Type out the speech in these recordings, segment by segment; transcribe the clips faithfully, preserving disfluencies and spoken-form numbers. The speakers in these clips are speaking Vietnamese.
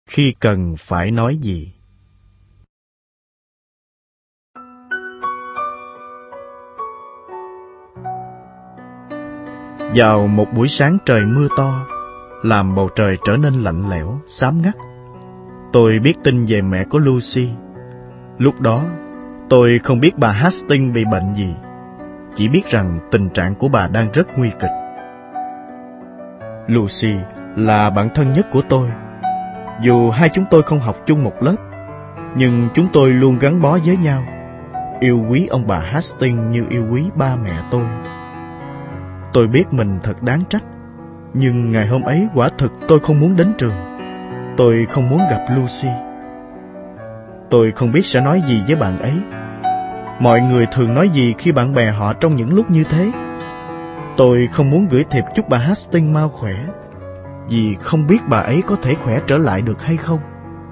khi cần phải nói gì. Vào một buổi sáng trời mưa to, làm bầu trời trở nên lạnh lẽo, xám ngắt, tôi biết tin về mẹ của Lucy. Lúc đó, tôi không biết bà Hastings bị bệnh gì, chỉ biết rằng tình trạng của bà đang rất nguy kịch. Lucy là bạn thân nhất của tôi. Dù hai chúng tôi không học chung một lớp, nhưng chúng tôi luôn gắn bó với nhau, yêu quý ông bà Hastings như yêu quý ba mẹ tôi. Tôi biết mình thật đáng trách, nhưng ngày hôm ấy quả thực tôi không muốn đến trường. Tôi không muốn gặp Lucy. Tôi không biết sẽ nói gì với bạn ấy. Mọi người thường nói gì khi bạn bè họ trong những lúc như thế. Tôi không muốn gửi thiệp chúc bà Hastings mau khỏe, vì không biết bà ấy có thể khỏe trở lại được hay không.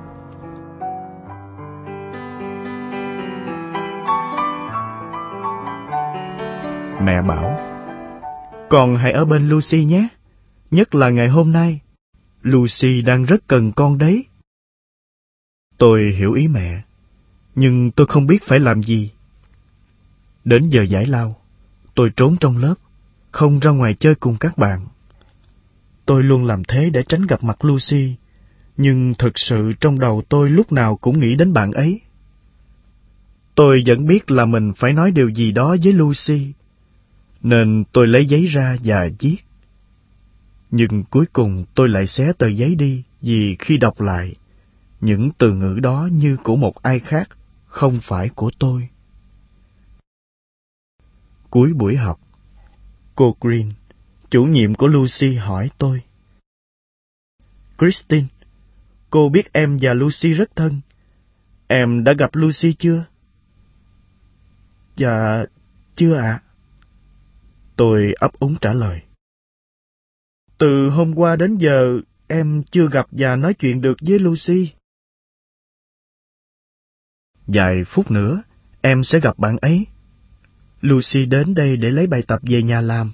Mẹ bảo, con hãy ở bên Lucy nhé, nhất là ngày hôm nay. Lucy đang rất cần con đấy. Tôi hiểu ý mẹ, nhưng tôi không biết phải làm gì. Đến giờ giải lao, tôi trốn trong lớp, không ra ngoài chơi cùng các bạn. Tôi luôn làm thế để tránh gặp mặt Lucy, nhưng thực sự trong đầu tôi lúc nào cũng nghĩ đến bạn ấy. Tôi vẫn biết là mình phải nói điều gì đó với Lucy, nên tôi lấy giấy ra và viết. Nhưng cuối cùng tôi lại xé tờ giấy đi, vì khi đọc lại, những từ ngữ đó như của một ai khác, không phải của tôi. Cuối buổi học, cô Green, chủ nhiệm của Lucy, hỏi tôi: Christine, cô biết em và Lucy rất thân. Em đã gặp Lucy chưa? Dạ, chưa ạ. Tôi ấp úng trả lời. Từ hôm qua đến giờ, em chưa gặp và nói chuyện được với Lucy. Vài phút nữa, em sẽ gặp bạn ấy. Lucy đến đây để lấy bài tập về nhà làm.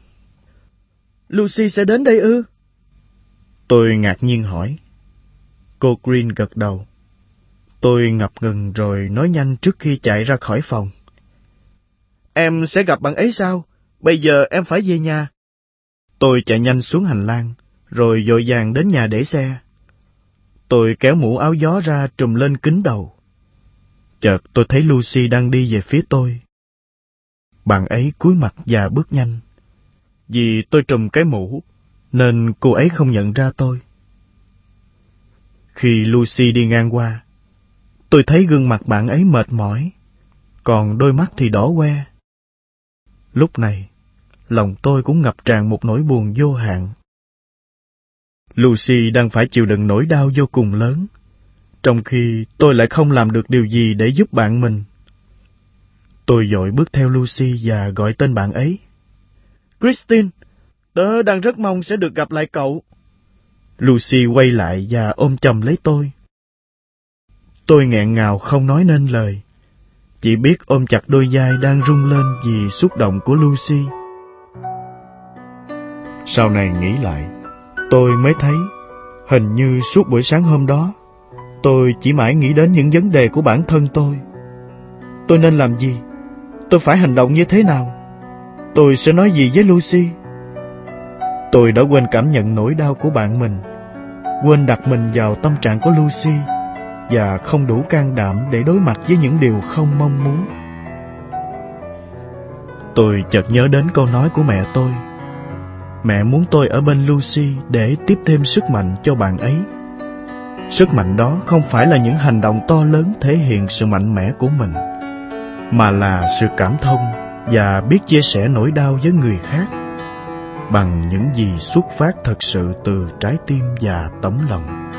Lucy sẽ đến đây ư? Tôi ngạc nhiên hỏi. Cô Green gật đầu. Tôi ngập ngừng rồi nói nhanh trước khi chạy ra khỏi phòng. Em sẽ gặp bạn ấy sao? Bây giờ em phải về nhà. Tôi chạy nhanh xuống hành lang, rồi vội vàng đến nhà để xe. Tôi kéo mũ áo gió ra trùm lên kính đầu. Chợt tôi thấy Lucy đang đi về phía tôi. Bạn ấy cúi mặt và bước nhanh. Vì tôi trùm cái mũ, nên cô ấy không nhận ra tôi. Khi Lucy đi ngang qua, tôi thấy gương mặt bạn ấy mệt mỏi, còn đôi mắt thì đỏ que. Lúc này, lòng tôi cũng ngập tràn một nỗi buồn vô hạn. Lucy đang phải chịu đựng nỗi đau vô cùng lớn, trong khi tôi lại không làm được điều gì để giúp bạn mình. Tôi vội bước theo Lucy và gọi tên bạn ấy. Christine, tớ đang rất mong sẽ được gặp lại cậu. Lucy quay lại và ôm chầm lấy tôi. Tôi nghẹn ngào không nói nên lời, chỉ biết ôm chặt đôi vai đang rung lên vì xúc động của Lucy. Sau này nghĩ lại, tôi mới thấy hình như suốt buổi sáng hôm đó, tôi chỉ mãi nghĩ đến những vấn đề của bản thân tôi. Tôi nên làm gì? Tôi phải hành động như thế nào? Tôi sẽ nói gì với Lucy? Tôi đã quên cảm nhận nỗi đau của bạn mình, quên đặt mình vào tâm trạng của Lucy, và không đủ can đảm để đối mặt với những điều không mong muốn. Tôi chợt nhớ đến câu nói của mẹ tôi. Mẹ muốn tôi ở bên Lucy để tiếp thêm sức mạnh cho bạn ấy. Sức mạnh đó không phải là những hành động to lớn thể hiện sự mạnh mẽ của mình, mà là sự cảm thông và biết chia sẻ nỗi đau với người khác bằng những gì xuất phát thật sự từ trái tim và tấm lòng.